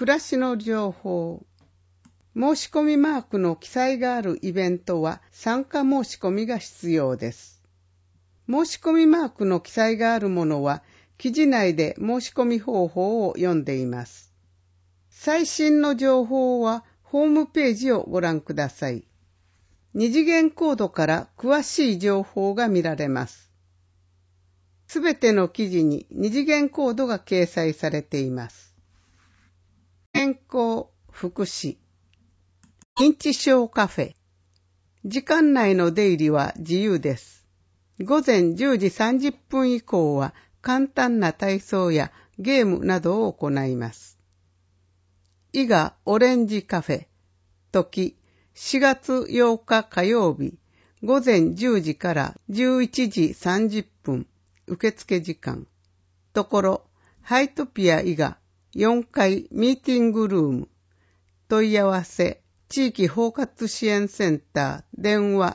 暮らしの情報。申し込みマークの記載があるイベントは参加申し込みが必要です。申し込みマークの記載があるものは記事内で申し込み方法を読んでいます。最新の情報はホームページをご覧ください。二次元コードから詳しい情報が見られます。すべての記事に二次元コードが掲載されています。健康、福祉、認知症カフェ。時間内の出入りは自由です。午前10時30分以降は簡単な体操やゲームなどを行います。伊賀オレンジカフェ。時、4月8日火曜日、午前10時から11時30分、受付時間。ところ、ハイトピア伊賀4階ミーティングルーム。問い合わせ、地域包括支援センター、電話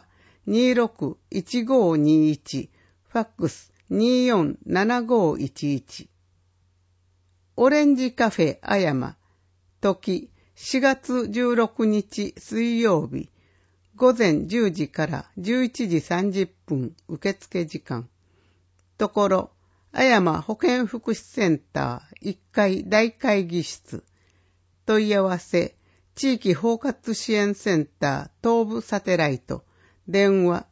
261521、ファックス247511。オレンジカフェあやま、時4月16日水曜日、午前10時から11時30分、受付時間。ところ、あやま保健福祉センター1階大会議室。問い合わせ、地域包括支援センター東部サテライト。電話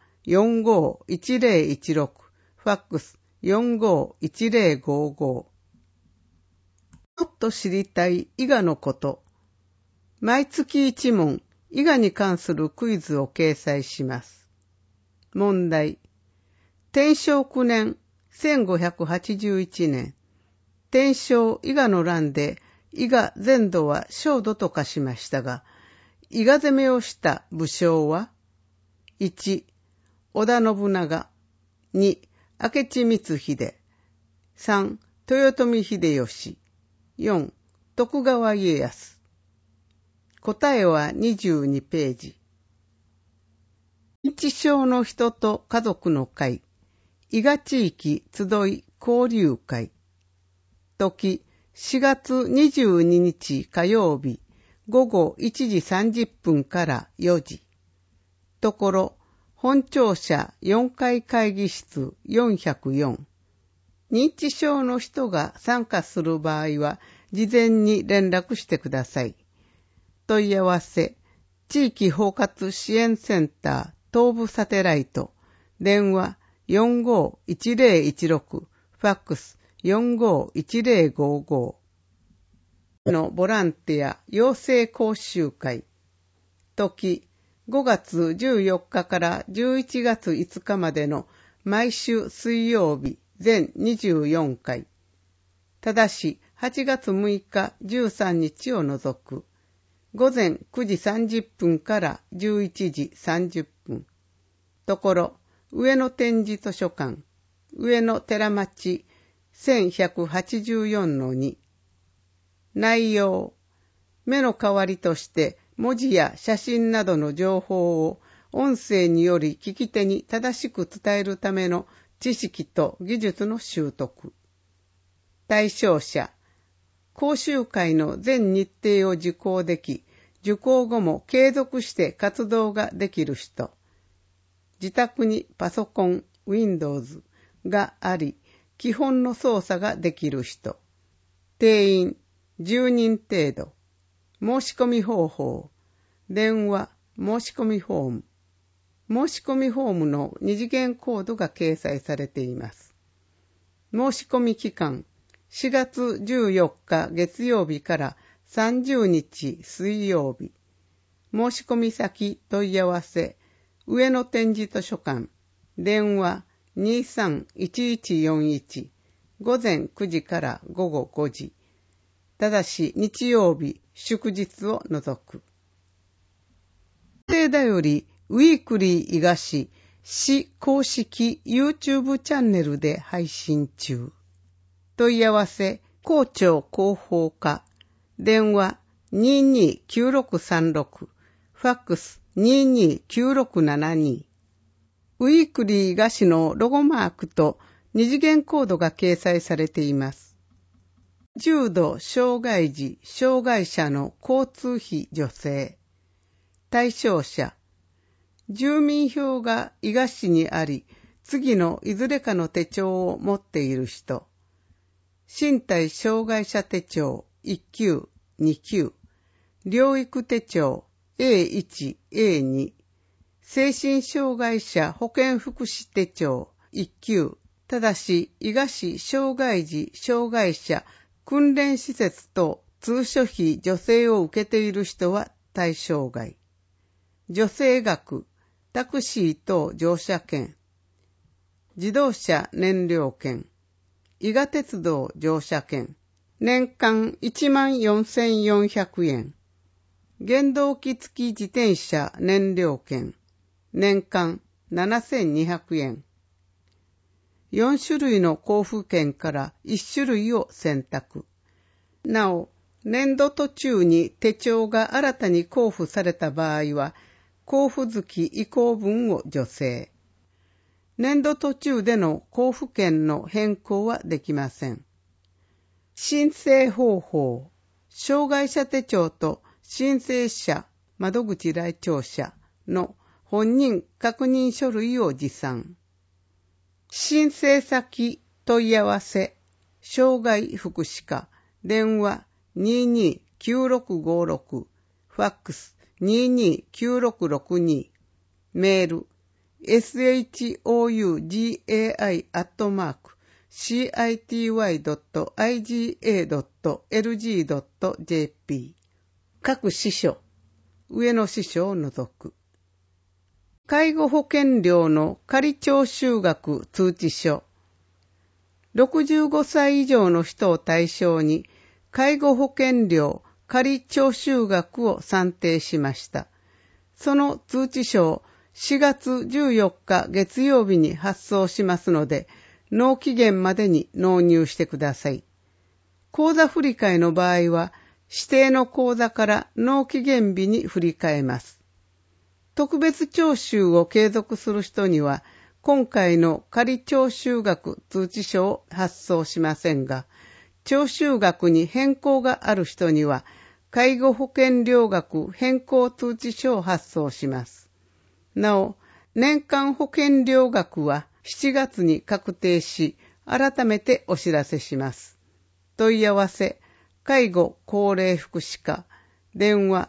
451016。ファックス451055。もっと知りたい伊賀のこと。毎月1問、伊賀に関するクイズを掲載します。問題。天正9年、1581年、天正伊賀の乱で伊賀全土は焦土と化しましたが、伊賀攻めをした武将は、1、織田信長、2、明智光秀、3、豊臣秀吉、4、徳川家康。答えは22ページ。認知症の人と家族の会。伊賀地域集い交流会。時、4月22日火曜日、午後1時30分から4時。ところ、本庁舎4階会議室404。認知症の人が参加する場合は、事前に連絡してください。問い合わせ、地域包括支援センター東部サテライト。電話451016、ファックス451055。のボランティア養成講習会。時、5月14日から11月5日までの毎週水曜日全24回。ただし8月6日13日を除く。午前9時30分から11時30分。ところ、上野展示図書館、上野寺町 1184-2。内容、目の代わりとして文字や写真などの情報を音声により聞き手に正しく伝えるための知識と技術の習得。対象者、講習会の全日程を受講でき、受講後も継続して活動ができる人。自宅にパソコン、Windows があり、基本の操作ができる人。定員10人程度。申し込み方法。電話、申し込みフォーム。申し込みフォームの二次元コードが掲載されています。申し込み期間、4月14日月曜日から30日水曜日。申し込み先問い合わせ、上野展示図書館、電話231141、午前9時から午後5時。ただし日曜日、祝日を除く。定だよりウィークリー伊賀市市公式 YouTube チャンネルで配信中。問い合わせ、校長広報課、電話229636、ファックス229672。ウィークリー伊賀市のロゴマークと二次元コードが掲載されています。 重度障害児・障害者の交通費助成。対象者。住民票が伊賀市にあり、次のいずれかの手帳を持っている人。身体障害者手帳1級、2級。療育手帳 A1、A2。精神障害者保健福祉手帳1級。ただし、伊賀市障害児・障害者訓練施設と通所費助成を受けている人は対象外。助成額、タクシー等乗車券、自動車燃料券、伊賀鉄道乗車券、年間14,400円。原動機付き自転車燃料券、年間7,200円。4種類の交付券から1種類を選択。なお、年度途中に手帳が新たに交付された場合は、交付月移行分を助成。年度途中での交付券の変更はできません。申請方法。障害者手帳と申請者、窓口来庁者の本人確認書類を持参。申請先問い合わせ、障害福祉課、電話229656、ファックス229662、メール、shougai.city.iga.lg.jp。各支所、上の支所を除く。介護保険料の仮徴収額通知書。65歳以上の人を対象に、介護保険料仮徴収額を算定しました。その通知書を4月14日月曜日に発送しますので、納期限までに納入してください。口座振替の場合は、指定の口座から納期限日に振り替えます。特別徴収を継続する人には、今回の仮徴収額通知書を発送しませんが、徴収額に変更がある人には、介護保険料額変更通知書を発送します。なお、年間保険料額は7月に確定し、改めてお知らせします。問い合わせ、介護高齢福祉課、電話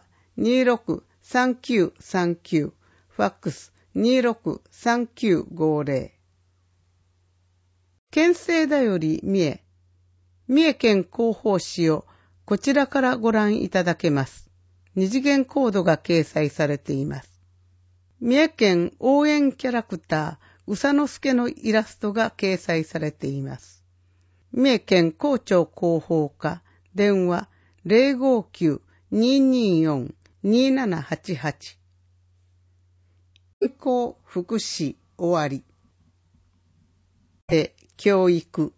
263939、ファックス263950。県政だより三重県広報誌をこちらからご覧いただけます。二次元コードが掲載されています。三重県応援キャラクター、うさのすけのイラストが掲載されています。三重県校長広報課、電話059-224-2788。健康福祉終わり。教育。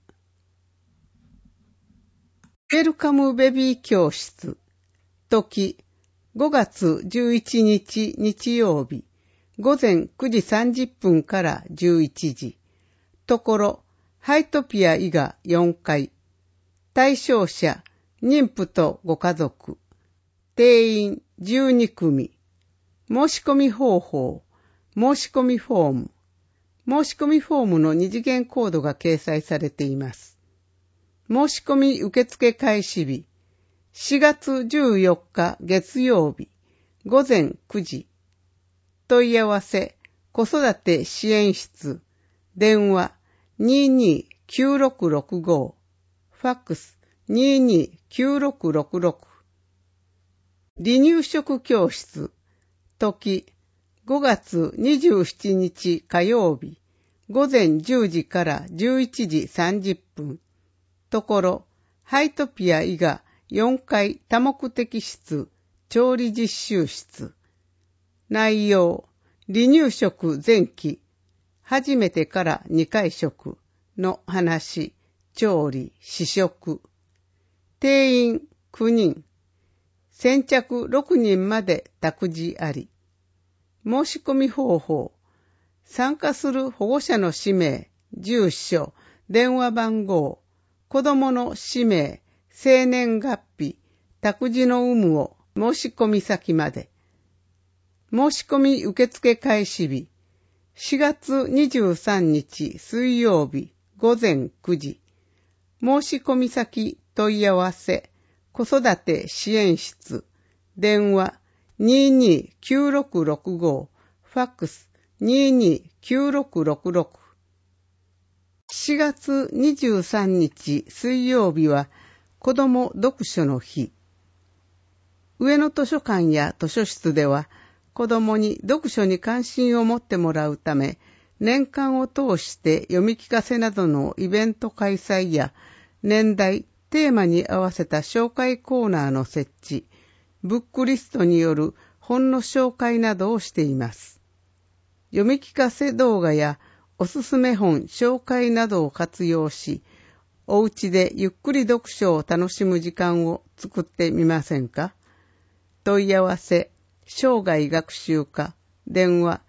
ウェルカムベビー教室。時、5月11日日曜日、午前9時30分から11時。ところ、ハイトピア伊賀4階。対象者、妊婦とご家族。定員12組。申し込み方法。申し込みフォーム。申し込みフォームの二次元コードが掲載されています。申し込み受付開始日。4月14日月曜日。午前9時。問い合わせ、子育て支援室。電話229665。ファックス229666。離乳食教室。時、5月27日火曜日。午前10時から11時30分。ところ、ハイトピア伊賀4階多目的室、調理実習室。内容、離乳食前期、初めてから2回食の話、調理、試食。定員9人。先着6人まで託児あり。申し込み方法。参加する保護者の氏名、住所、電話番号、子供の氏名、 生年月日、託児の有無を申し込み先まで。申し込み受付開始日、4月23日水曜日午前9時。申し込み先問い合わせ、子育て支援室、電話229665、ファックス229666。4月23日水曜日は子ども読書の日。上野図書館や図書室では子どもに読書に関心を持ってもらうため、年間を通して読み聞かせなどのイベント開催や年代、テーマに合わせた紹介コーナーの設置、ブックリストによる本の紹介などをしています。読み聞かせ動画やおすすめ本紹介などを活用し、お家でゆっくり読書を楽しむ時間を作ってみませんか？問い合わせ、生涯学習課、電話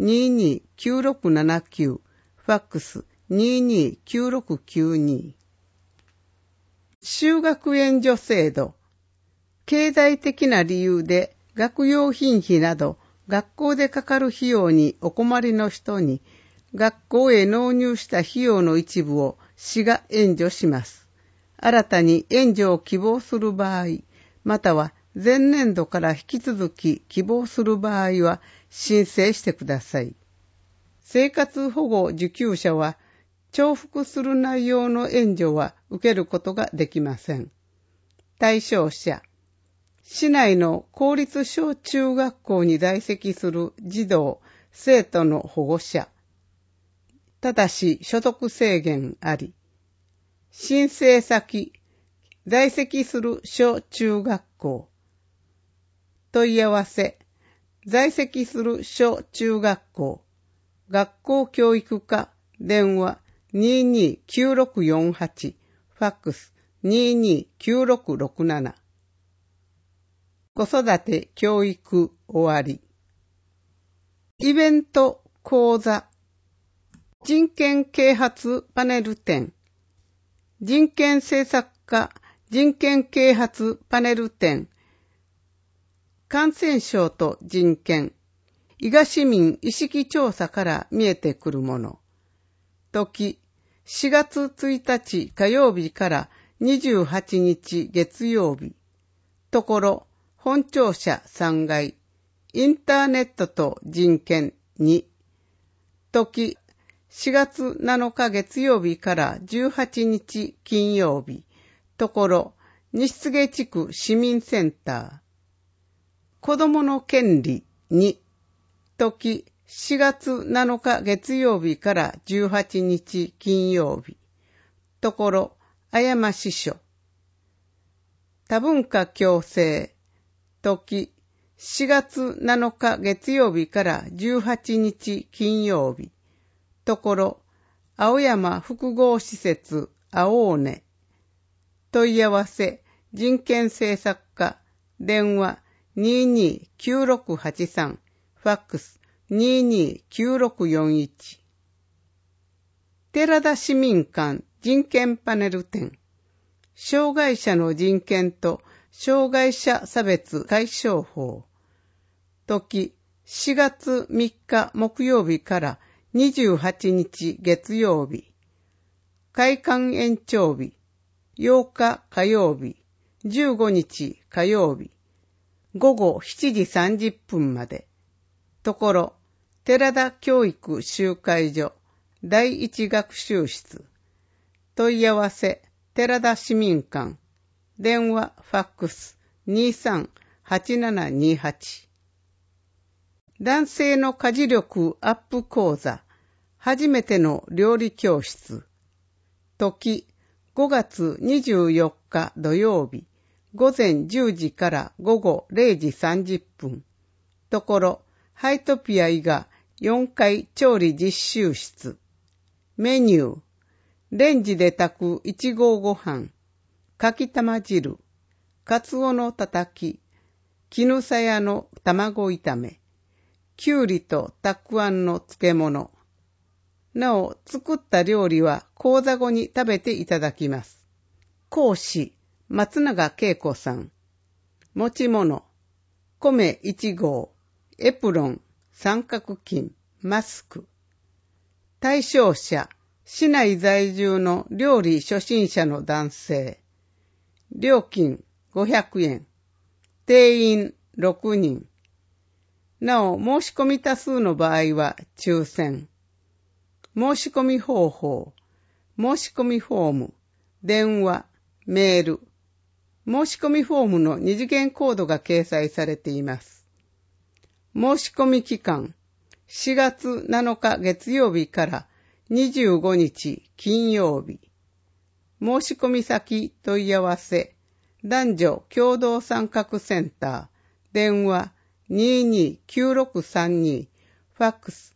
229679、ファックス229692。就学援助制度。経済的な理由で学用品費など学校でかかる費用にお困りの人に、学校へ納入した費用の一部を市が援助します。新たに援助を希望する場合、または前年度から引き続き希望する場合は申請してください。生活保護受給者は重複する内容の援助は受けることができません。対象者、市内の公立小中学校に在籍する児童、生徒の保護者。ただし所得制限あり。申請先、在籍する小中学校。問い合わせ、在籍する小中学校。学校教育課、電話229648、ファックス229667。子育て教育終わり。イベント講座。人権啓発パネル展。人権政策課人権啓発パネル展。感染症と人権。伊賀市民意識調査から見えてくるもの。時、4月1日火曜日から28日月曜日。ところ、本庁舎3階。インターネットと人権2。時、4月7日月曜日から18日金曜日。ところ、西柘地区市民センター。子どもの権利2。時、4月7日月曜日から18日金曜日。ところ、綾間支所。多文化共生。時、4月7日月曜日から18日金曜日。ところ、青山複合施設青根。問い合わせ、人権政策課、電話229683、ファックス229641。寺田市民館人権パネル展。障害者の人権と障害者差別解消法。時、4月3日木曜日から28日月曜日。開館延長日。8日火曜日。15日火曜日。午後7時30分まで。ところ、寺田教育集会所第一学習室。問い合わせ、寺田市民館。電話、ファックス238728。男性の家事力アップ講座。初めての料理教室。時、5月24日土曜日。午前10時から午後0時30分。ところ、ハイトピア伊賀4階調理実習室。メニュー。レンジで炊く1合ご飯。かきたま汁。かつおのたたき。絹さやの卵炒め。きゅうりとたくあんの漬物。なお、作った料理は講座後に食べていただきます。講師、 松永恵子さん。持ち物、米1合、エプロン、三角巾、マスク。対象者、市内在住の料理初心者の男性。料金500円。定員6人。なお、申し込み多数の場合は抽選。申し込み方法、申し込みフォーム、電話、メール。申し込みフォームの二次元コードが掲載されています。申し込み期間、4月7日月曜日から25日金曜日。申し込み先問い合わせ、男女共同参画センター、電話229632、ファックス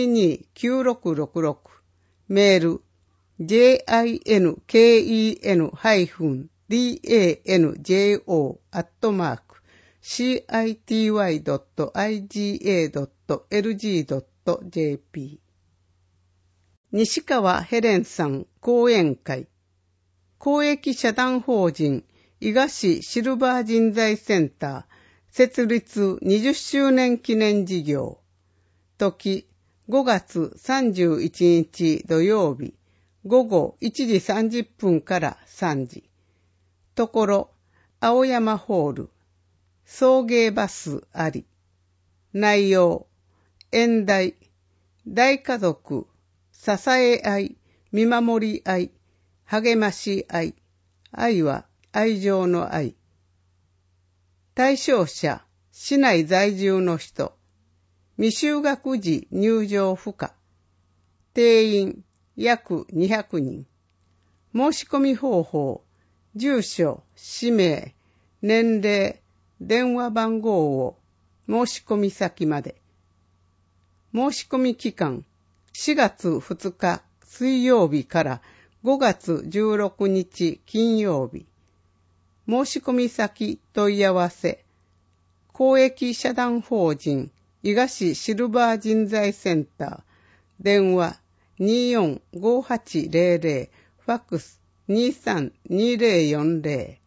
229666、メール、jinken-danjo@city.iga.lg.jp。 西川ヘレンさん講演会。公益社団法人伊賀市シルバー人材センター設立20周年記念事業。時5月31日土曜日午後1時30分から3時。ところ、青山ホール。送迎バスあり。内容、演題、大家族、支え合い、見守り合い、励まし合い。愛は愛情の愛。対象者、市内在住の人。未就学児入場不可。定員約200人。申し込み方法、住所、氏名、年齢、電話番号を申し込み先まで。申し込み期間、4月2日水曜日から5月16日金曜日。申し込み先問い合わせ、公益社団法人伊賀市シルバー人材センター、電話245800、ファックス232040。